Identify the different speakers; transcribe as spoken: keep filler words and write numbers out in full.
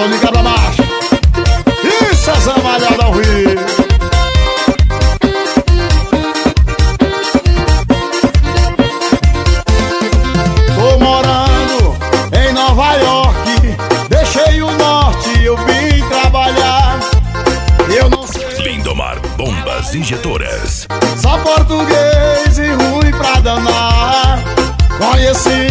Speaker 1: som de cabra macho. Isso é essa malhada ao vivo. Tô morando em Nova York, deixei o norte, eu vim trabalhar. Eu não sei.
Speaker 2: Lindomar Bombas Injetoras.
Speaker 1: Só português e ruim pra danar. Conheci